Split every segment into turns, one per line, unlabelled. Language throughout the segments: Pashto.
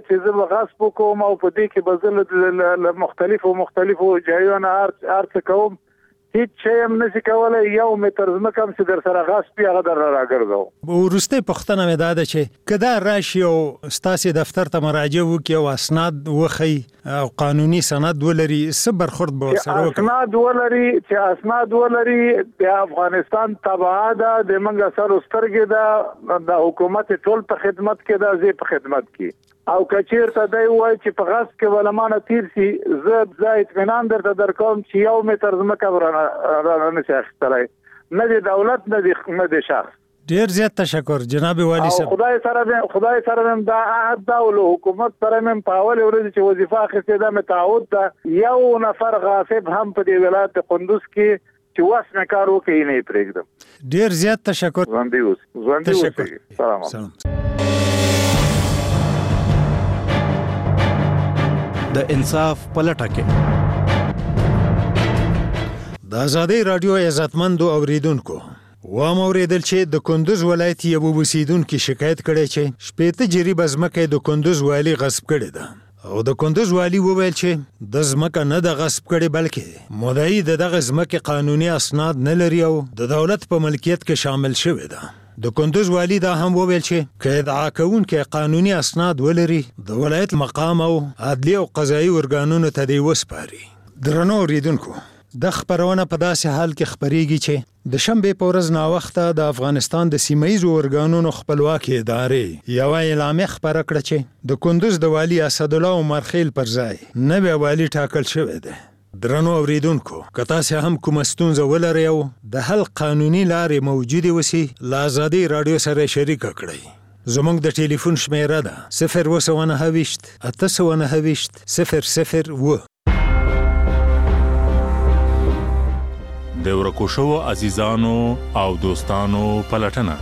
چې زه به غصب وکوم او په دې کې به زه له مختلفو ځایونو هر څه کوم، هیڅ شی هم نشي کولی. 1 متر ځمکه هم چې در سره غصب وي هغه در راګرځوم.
وروستۍ پوښتنه مې دا ده چې که دا راشي او ستاسې دفتر ته مراجعه وکړي او اسناد وښیي او قانوني سند ولري، څه برخورد به ورسره وکړي؟
چې اسناد ولري د افغانستان تبعه ده، د موږ سره سترګې ده، د حکومت ټول په خدمت کې ده، زه په خدمت کې. او کچیرته دی وای چې په غصب کې ولمانه تیر سي، زه اطمینان درته درکوم چې 1 متر ځمکه را نشي اخیستلی، نه د دولت نه د شخص.
ډیر زیات تشکر جناب والی صاحب.
خدای سره دا عهد دا له حکومت سره مم په اول ورځ چې وظیفه اخیستې ده متعهد ده، 1 نفر غاصب هم په دې ولایت قندوز کې چې واس نه کار وکړي نه پرېږدم.
ډیر زیات تشکر.
ژوندي اوسئ. سلام.
د انصاف پلټه کې
د ازادۍ راډیو عزتمندو اوریدونکو وام اوریدل چې د کندوز ولایت یو اوسیدونکو شکایت کړی چې 18 جریبه ځمکه د کندوز والی غصب کړې ده او د کندوز والی وویل چې د ځمکه نه د غصب کړي بلکې مدعي دغه ځمکه قانوني اسناد نه لري او د دولت په ملکیت کې شامل شوی ده. د کندوز والی دا هم وویل چې که ادعا کوونکی قانوني اسناد ولري د ولایت مقام او عدلي او قضایي ارګانونو ته دی وسپاري. درنو اوریدونکو، د خبرونه په داسې حال کې خبرېږي چې د شنبې په ورځ ناوخته د افغانستان د سیمه‌ییزو ارګانونو خپلواکي ادارې یوه اعلامیه خپره کړه چې د کندوز د والی اسدالله عمر خیل پر ځای نوی والی ټاکل شوی دی. درنو اوریدونکو، که تاسې هم کومه ستونزه ولرئ او د حل قانوني لارې موجودې وسي، له ازادۍ راډیو سره شریکه کړئ. زموږ د ټلیفون شمیره ده 029 829 002.
د ورکو شوو عزیزانو او دوستانو پلټنه.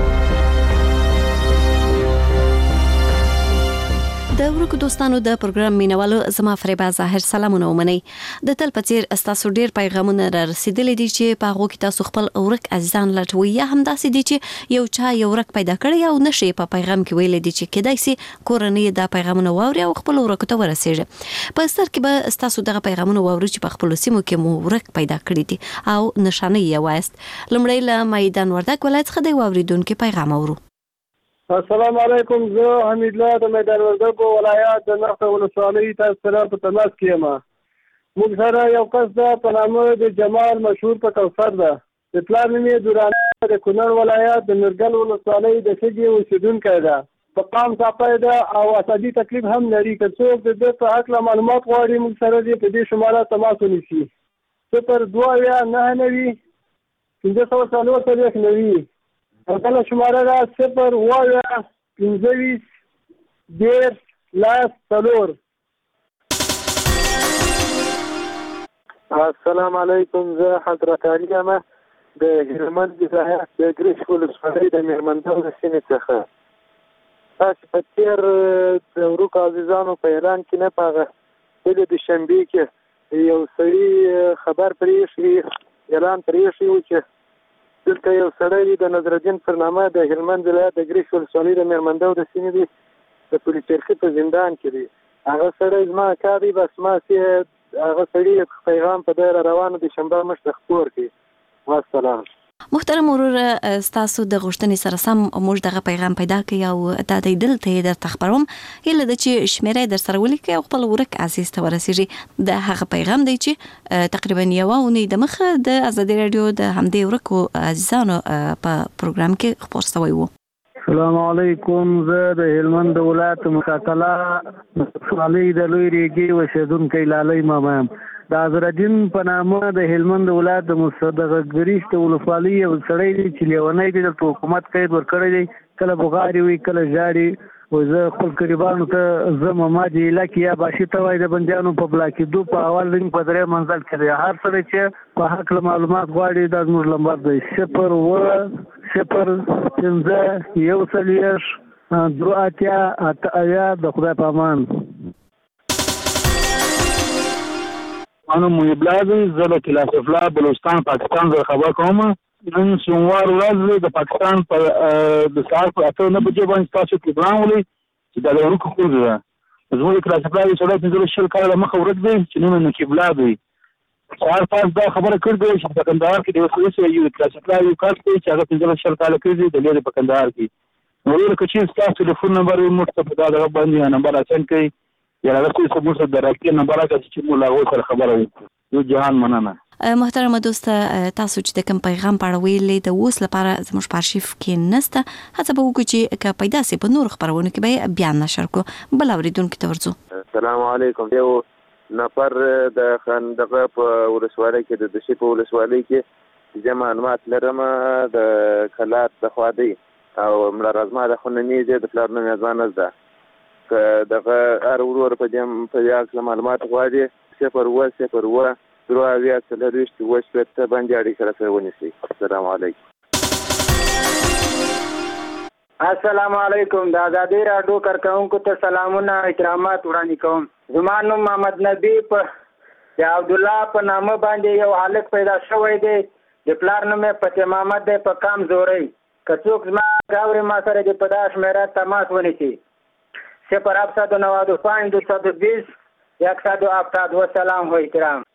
د ورکو دوستانو د پروګرام مینوالو زما فریبا ظاهر سلامونه ومنئ. د تل پڅیر استاسو ډیر پیغامونه را رسیدلې دي چې په هغه کې تاسو خپل ورک عزیزان لټوي، یا هم داسې دي چې یو چا یو ورک پیدا کړی او نشي په پیغام کې ویل دي چې کېدای شي کورنۍ دا پیغامونه واوري او خپل ورک ته ورسیږي. په ستر کې به استاسو دغه پیغامونه واوري چې په خپل سیمو کې مو ورک پیدا کړی دي او نشانه یې وایست. لمړی له میدان وردګ ولایت څخه دی واوریدونکو پیغام اورو.
السلام علیکم، زه حمید الله د میدان وردګ ولایت د نخته ولسوالۍ تاسو سره په تماس کې یم. موږ سره یو کس ده په نامه د جمال مشهور په کوثر ده. د پلار نوم یې درانه د کونړ ولایت د نورګل ولسوالۍ د شګې اوسېدونکی ده. په قام صافی ده او عصبي تکلیف هم لري. که څوک د ده په هکله معلومات غواړي موږ سره دې په دې شماره تماس ونیسي. 029 540 او کله شماره ده 0 15
السلام علیکم، زه حضرت علي یم د هلمند ولایت د ګریش ولسوالۍ د میرمندو د سیمې څخه. تاسو په تېر د ورکو عزیزانو په اعلان کې نه په هغه د شنبې کې یو سړي خبر پرېښی، اعلان پرېښی و چې دلته یو سړی د نظرالدین پر نامه د هلمند ولایت د ګریش ولسوالۍ د میرمندو د سیمې دی، د پولیس چرخي په زندان کې دی. هغه سړی زما کار دی، بس ما چې هغه سړي پیغام په دی روانو د شنبه مشته خپور کړي. والسلام.
محترم ورور، ستاسو د غوښتنې سره سم موږ دغه پیغام پیدا کړی او دا دی دلته یې درته خبروم. هیله ده چې شمیره در سره ولیکئ او خپل ورک عزیز ته ورسیږي. د هغه پیغام دی چې تقریبا یوه اونۍ د مخه د ازادۍ راډیو د همدې ورکو عزیزانو په پروګرام کې خپور شوی و.
السلام علیکم، زه د هلمند ولایت مشاکله ولسوالۍ د لوی ریګي اوسېدونکی لالی ماما یم. د نظرالدین په نامه د هلمند ولایت د ګریش د ولسوالۍ یو سړی دی چې لیونی دی، دلته حکومت قید ورکړی دی، کله بغاري وي کله ژاړي. زه خپل قریبانو ته زه ماما جیله کې یا باشي ته وایي د بندیانو په بلاکېدو په اول رنګ په 3 منزل کې دی. هر سړی چې په هکله معلومات غواړي دا زموږ لمبر دی 0 د خدای په امان.
انا محب الله، زه له کلاس افلا بلوچستان پاکستان سره خبر کوم. نن سوموار ورځ د پاکستان په د سهار په 8:09 بجې باندې تاسو پروګرام ولې چې د ورکو خو ده زموږ کلاسیفلای سړی 15 کاله مخه ورک دی چې نن نقیب لا دی سوال پاس دا خبره کړې چې په کندهار کې د وسوسې یو کلاسیفلای یو کس دی چې هغه 15 کاله کېږي د لري په کندهار کې نو ورته چې تاسو ټلیفون نمبر یې موږ ته په دا باندې نمبر اچن کوي یا راځي چې موږ سره راکې نمبر راکړي چې موږ لا سره خبره وکړو یو جهان مننه
محترم دوست تاسو چې د کوم پیغام په اړه ویلې د اوس لپاره زموږ په ارشیف کې نسته هڅه به وکړو چې که پیدا سي په نور خبرونه کې به بیان نشر کو بل اوریدونکو ته ورځو.
السلام علیکم. یو نفر د خندقه په ولسوالۍ کې د دشي په ولسوالۍ کې چې معلومات لرم د کلات د خوادي او مړه رازما د خننې د پلار نوم ځان زده که دغه هر ورور په دې په یاک معلومات غواړي 0 دروازه سلریشت وشته باندې اړیکه سره ونیسي. السلام علیکم.
السلام علیکم. د آزادی رادیو کارکونکو ته سلامونه اکرامات وړاندې کوم. زما نوم محمد نبی په عبد الله په نامه باندې یو هلک پیدا شوی دی د پلار نوم فتح محمد دی په کام زوري که څوک زما غاوري ما سره د په دا شمیره تماس ونیسي 0795220 170 والسلام علیکم.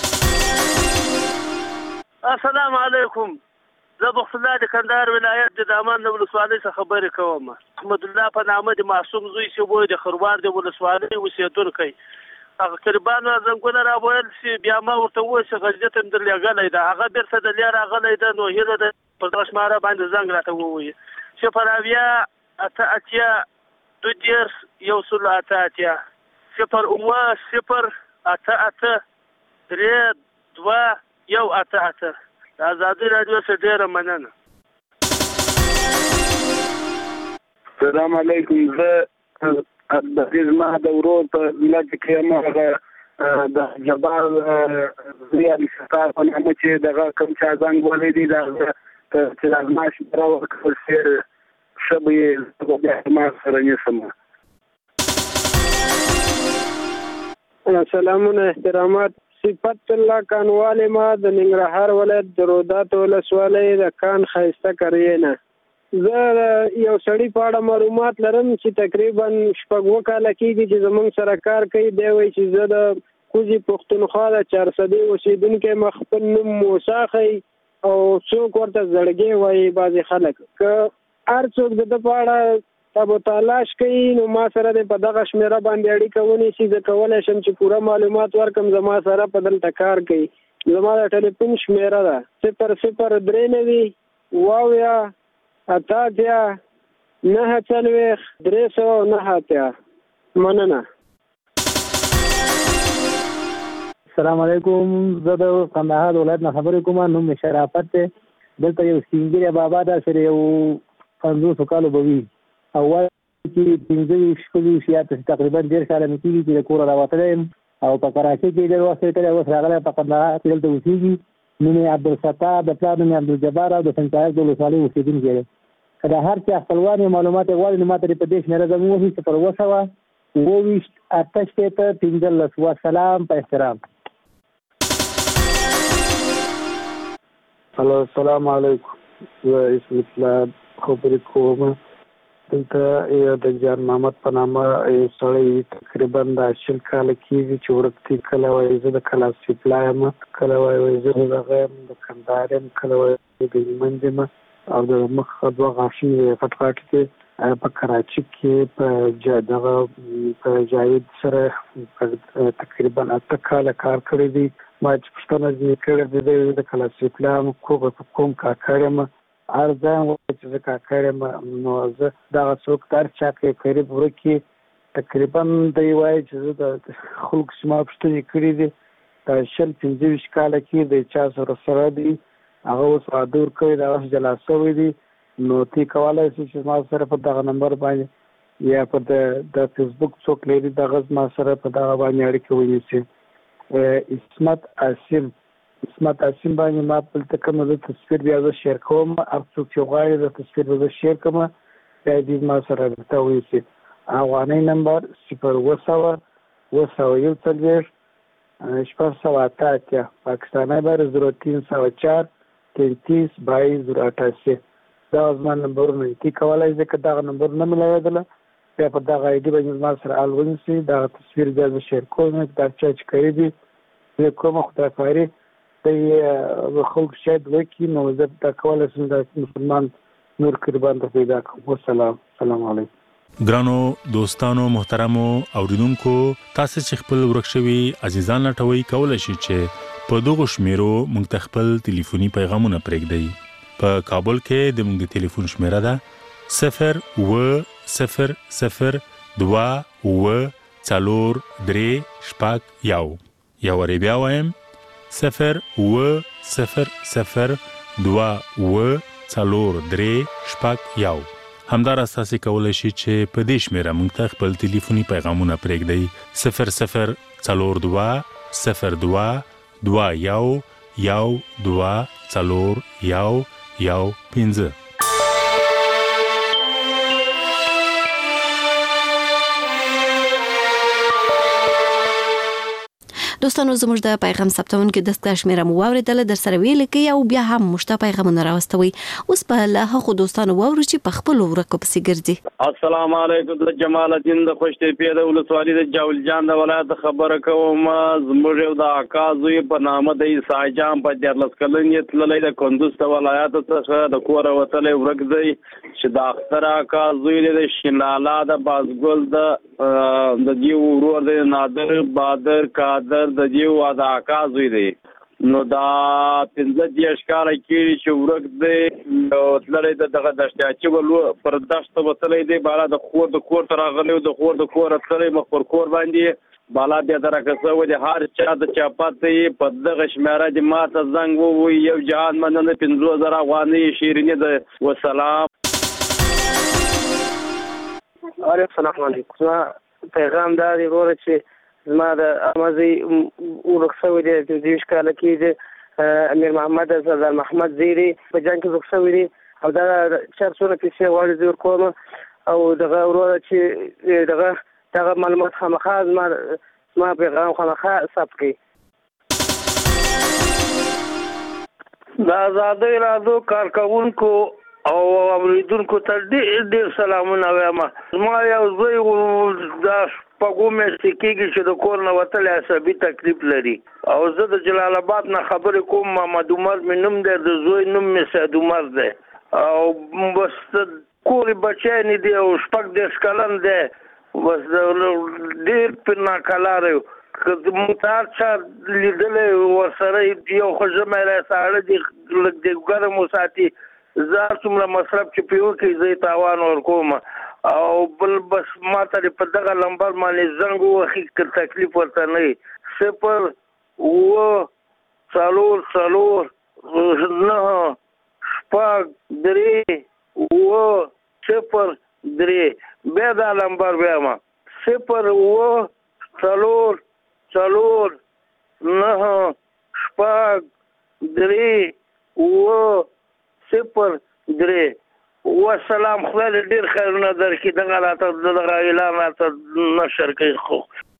السلام علیکم. زه بخت الله د کندهار ولایت د دامان ولسوالۍ څخه خبرې کوم. احمد الله په نامه د معصوم زوی چې وای د خروار د ولسوالۍ اوسېدونکی هغه قربانو زنګونه راوړل چې بیا ما ورته وویل چې غزیت هم درلېږلی ده هغه بیرته د لیا راغلی ده نو هیله ده په دغه شماره باندې زنګ راته ووایي 0 د آزادی رادیو څخه ډیره مننه.
السلام علیکم. زه د زما د ورور په ولایت کې ما د جبار زیاد شکار په نامه چې دغه کوم چا ځنګ ولې دي دا چې لازمه شي راوړل شي شبي د ما سره نشم.
سلامونه احترامات. صفت الله کانواله ما د ننګرهار ولایت د رودات ولسوالۍ د کان خایسته کرینا. زه یو سړی په اړه معلومات لرم چې تقریبا 6 کاله کېږي چې زمونږ سره کار کوي. دی وایي چې زه د کوزي پښتونخوا د 400 اوسېدونکي مخ خپل نوم موسی خي او څوک ورته زړګي وایي بعضې خلک که هر څوک د په اړه تاسو تلاش کوي نو ما سره په دغه شمیره باندې اړیکه ونیسي. زه کولی شم چې پوره معلومات ورکم. زما سره په دلته کار کوي. زما د ټلیفون شمیره ده 0093 واویا 88 940 309. مننه.
السلام علیکم. زه د کندهار ولایت نه خبرې کوم. نوم مې شرافت دی. دلته یو سپین بابا دا سره یو 50 کالو بوي او وايي چې 15 شیات تقریبا 1.5 کال مې کېږي چې د کور راوتلم او په کراچۍ کې ډېر وخت کړی اوس راغلی په کندهار کې دلته اوسېږي. نوم یې عبدالستار د پلار نوم یې عبدالجبار او د سنجاق د ولسوالۍ اوسېدونکی دی. که د هر چا خپلوان معلومات یې غواړي نو ما ته په دې شمېره زموږ ووهي 0 28 والسلام په احترام.
هلو السلام علیکم. زه اسم الله خبرې کوم. دلته یو د جان محمد په نامه یو سړی تقریبا د 10 کاله کېږي چې ورکتي کله وایي زه د کلاسیفلای یم کله وایي زه د هغه یم د کندهار یم کله وایي د هلمند یم او د مخ 2 غاښونه پټ کې په کراچۍ کې په جاوید سره تقریبا 8 کاله کار کړی دی. ما چې پوښتنه ځینې کړې ده د کلاسیفلای کوم کاکړ یم ارزان وایي چې زه کاکړ یم نو زه دغه څوک د هر چا کې قریب ورکې تقریبا دی وایي چې زه د خلکو چې ما پوښتنې کړي دي د 15 کاله کې د چا سره دي هغه اوس واده ورکوي د اوس جلا شوی دي نو تی کولی شي چې ما سره په دغه نمبر باندې یا په د فیسبوک څوک لري دغه ما سره په دغه باندې اړیکه ونیسي. اسمت عاصم باندې ما دلته کوم د تصویر بیا زه شیر کوم. هر څوک چې غواړي د تصویر به زه شیر کوم بیا دې ما سره ورته ونیسي. افغاني نمبر 0 748 پاکستانی بر 0304 33 22 088 دا زما نمبرونه دي. کولای شئ که دغه نمبر نه ملایدله بیا په دغه آی ډي باندې زما سره حال ونیسي دغه تصویر بیا زه شیر کوم دا چا چې کوي دي زه کومه خدایخواري د خلکو شاید وکړي نو زه دا کولی شم د مسلمان نور قربان ته پیدا کړم. السلام علیکم.
ګرانو دوستانو محترمو اوریدونکو تاسو چې خپل ورک شوي عزیزان لټوي کولای شئ چې په دغه شمیرو موږ ته خپل ټلیفوني پیغامونه پرېږدئ. په کابل کې د موږ د ټلیفون شمیره ده 02004 یا وری بیا وایم 02004 همدار اساسي کولای شي چې په دې شمیره موږ ته خپل ټلیفوني پیغامونه پرېږدئ 0022122
دوستانو زموږ د پیغام ثبتون کې دستګاه شمیره مو واوریدله در سره ویل کې او بیا هم مشته پیغامونه راوستوي. اوس په له هغو دوستانو واورو چې په خپل ورکو پسې ګرځي.
السلام علیکم. د جمال الدین د خوشتېپې د ولسوالۍ د جاول جان د ولایت خبره کوم. زموږ یو د اکا زوی په نامه د عیسی جان په 14 کلنې تللی د کندوز د ولایت څخه د کوره وتلی ورک دی چې د اختر اکا زوی د شینالا د بازګل د دیو ورور د نادر بادر قادر د دیو د اکا زوی دی. نو دا 15 کاله کېږي چې ورک دی نو تللی دغه دشتیاچي ولو پر دشته وتلی دی بالا د خور ته راغلی د خور تللی مخ پر کور باندې بالا بیا درکه و د هر چا د چاپات په دغه شمیره د ماته زنګ ووي یو جهان مننه 15000 افغانۍ شیرینې ده. وسلام.
السلام علیکم. پیغام دا دی وروره چې زما د امازي ورخصوي دی د 20 کاله کې د امیر محمد سردار محمد زیری په جنگ کې ورخصوي دی او دا 400 پیسې غواړي زور کوم او دغه وروره چې دغه معلومات خامخا زما پیغام خامخا ثبت کړي.
د آزادۍ راډیو کارکونکو او اوریدونکو ته ډېر سلامونه وایم. زما یو زوی د شپږو میاشتې کېږي چې د کور نه وتلی عصبي تکلیف لري او زه د جلال آباد نه خبرې کوم. محمد عمر مې نوم دی د زوی نوم مې سید عمر دی او بس کور بچی نه دی او 14 کلن دی بس ډېر په ناکلاره یو متار چا لیدلی ورسره یو ښځه مې ساړه دي لږ د ګرم وساتي زه څومره مصرف چې پې وکړي زه یې تاوان ورکوم او بل بس ما ته په دغه لمبر باندې زنګ ووهي که تکلیف ورته نه وي 0 بیا دا لمبر بیا ما 0 والسلام. خدای دې ډېر خیرونه درکړي دغه راته دغه اعلان راته نشر کوي. خو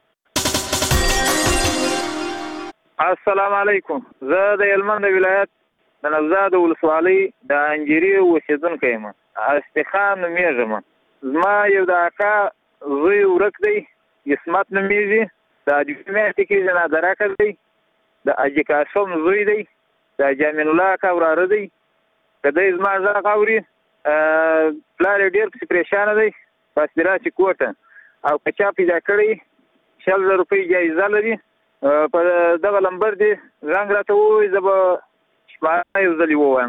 السلام علیکم. زه د هلمند ولایت د نوزاد ولسوالۍ د انجیري اوسېدونکی یم. استخان نومېږم. زما یو د اکا زوی ورک دی عصمت نومېږي د دوه میاشتې کېږي نادراکه دی د حاجي قاسم زوی دی د جامین الله اکا وراره دی که دی زما غږ اوري پلار یې ډېر پسې پریشانه دی بس د راسي کوټه او که چا پیدا کړی 100,000 روپۍ جایزه لري په دغه لمبر دی زنګ راته ووایي زه به شماره یو ځلې ووایم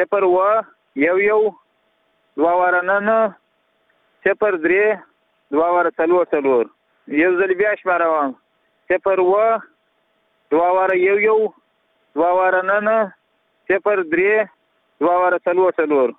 0 2 0 یو ځلې بیا شماره وایم 0 2 0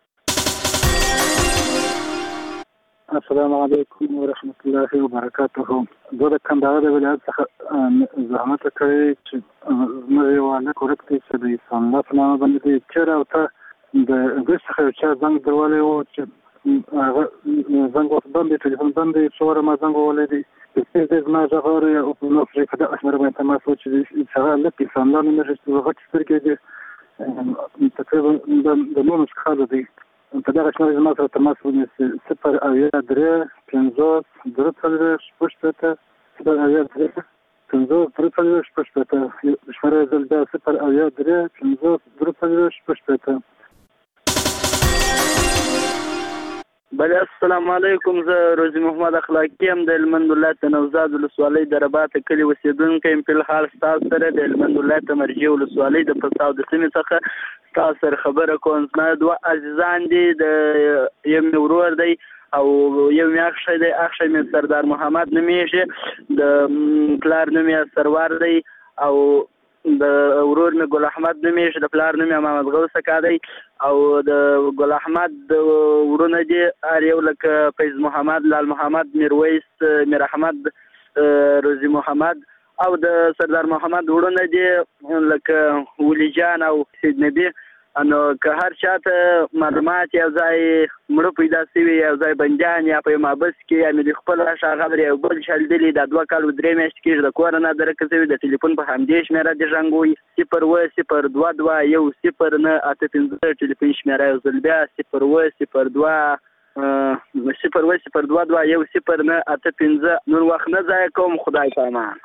السلام علیکم ورحمت الله وبرکاته. زه د کندهار ولایت څخه زحمت کړی چې زموږ یو هلک ورک دی چې د عیسی الله په نامه باندې دی چېرې او ته د انګلیس څخه یو چا زنګ دروالی و چې هغه زنګ ورته بند دی ټلیفون بند دی څو واره ما زنګ ووهلی دی پسې دی زما غږ اوري او په نوکرې په دغه شمېره باندې تماس و چې هغه هلک عیسی الله نومېږي چې غټې سترګې دي تقریبا د 19 کاله دی په دغه شمېره زما سره تماس ونیسي 0 3
50 درڅلوېښت شپږ شپېته 50 درڅلوېښت شپږ شپېته شمېره یې ځل بیا 083 50 درڅلوېښت شپږ شپېته.
بله السلام علیکم. زه روزي محمد اخلاقی یم د هلمند ولایت د نوزاد ولسوالۍ د رباط کلي اوسېدونکی یم. فلحال ستاسو سره د هلمند ولایت د مرجع ولسوالۍ د پساو د سیمې څخه ستاسو سره خبره کوم. زما 2 عزیزان دي، د یو مې ورور دی او یو مې اخښی دی. اخښی مې سردار محمد نومیږي، د پلار نوم یې سروار دی او د ورور مې ګل احمد نومیږي، د پلار نوم یې محمد غوث اکا دی او د ګل احمد ورونه دي هر یو لکه فیض محمد، لال محمد، میرویس، میر احمد، روزي محمد او د سردار محمد ورونه دي لکه ولی جان او سید نبی. نو که هر چاته معلومات یو ځای مړه پیدا شوي، یو ځای بندیان یا په محبس کې یا مې د خپل ښاغلی یو بل چا لیدلي، دا 2 کال 3 میاشتې کېږي د کوره نه درکه شوي. د ټلیفون په همدې شمېره دې زنګوي 02022 00985 ټلیفون شمېره یو ځل بیا 02022 00985. نور وخت نه ضایع کوم، خدای پامان.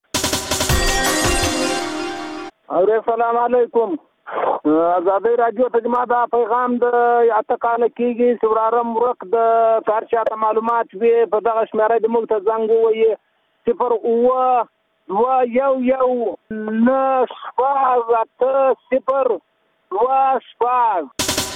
السلام علیکم. ازادي رادیو ته زما دا پیغام د اته کاله کېږي چې ورارم ورک د کار چاته معلومات وي په دغه شمېره د موږ ته زنګ ووایي 02219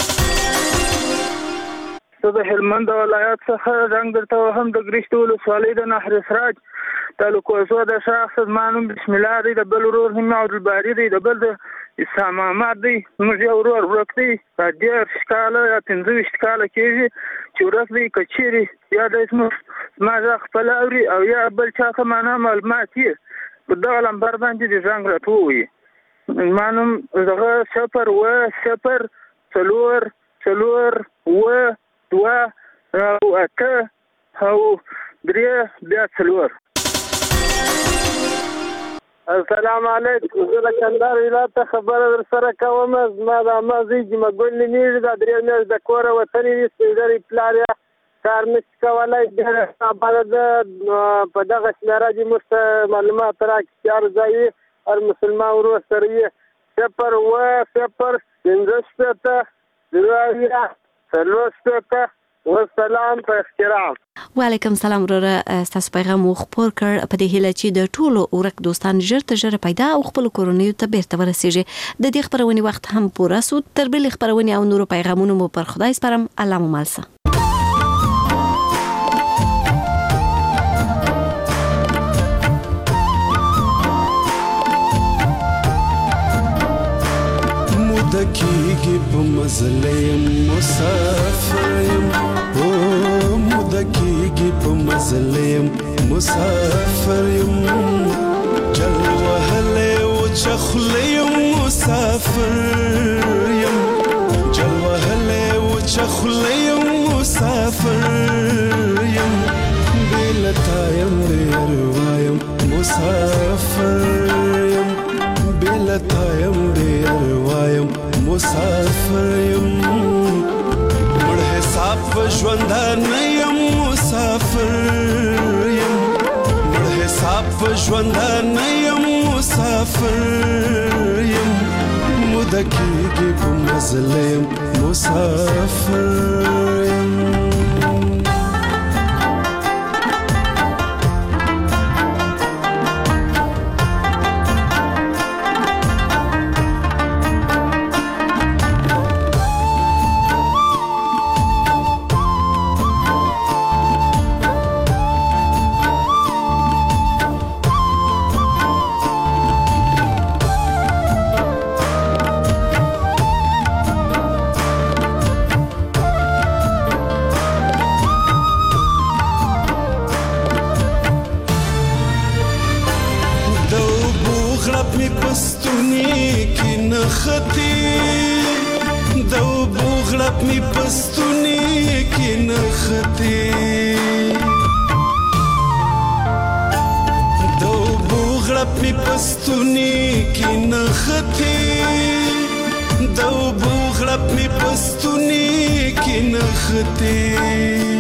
زه د هلمند ولایت څخه زنګ درته وهم د ګرشت ولسوالۍ د نهر سراج تعلق وسو د شخص زما نوم بسم الله دی، د بل ورور هم عبدالباري دی، د بل د اسلام محمد دی. موږ یو ورور ورک دی، 10 کاله یا 15 کاله کېږي چې ورک دی. که چیرې یا د زما غږ خپل اوري او یا بل چا ته معنا معلومات یې په دغه لمبر باندې د زنګ راته ووایي. زما نوم دغه 00402
السلام علیکم. زه د کندهار ولایت ته خبره در سره کوم. زما د عمه زوی جمعه ګل نومیږي، دا 3 میاشتې د کوره وتلی دي. سپین پلار یې کار نشي کولی، ډېره آباده ده. په دغه شمېره دې موږ ته معلومات راکړي چې هر ځای وي هر مسلمان ورور سره وي 02050 والسلام په احترام.
وعلیکم سلام وروره. تاسو پیغام خپور کړ په دې هیله چې د ټولو ورک دوستان ژر تر ژره پیدا او خپل کورنۍ ته بیرته ورسیږي. د دې خبرونې وخت هم پوره سو. تر بل خبرونې او نورو پیغامونو مو پر خدای سپارم. الله مو مالسه.
مدکیږي په مزلیم مسافریم، او مدکیږي په مزلیم مسافریم، جل وهله او چخلیم مسافریم، جل وهله او چخلیم مسافریم، بلتایم بیروایم مسافریم، بلتایم بیروایم مسافریم، مړ حساب ژوندان یم مسافریم، مړ حساب ژوندان یم مسافریم، مدکیږي په مزلیم مسافریم. دو بوغرب می پستونی کی نختی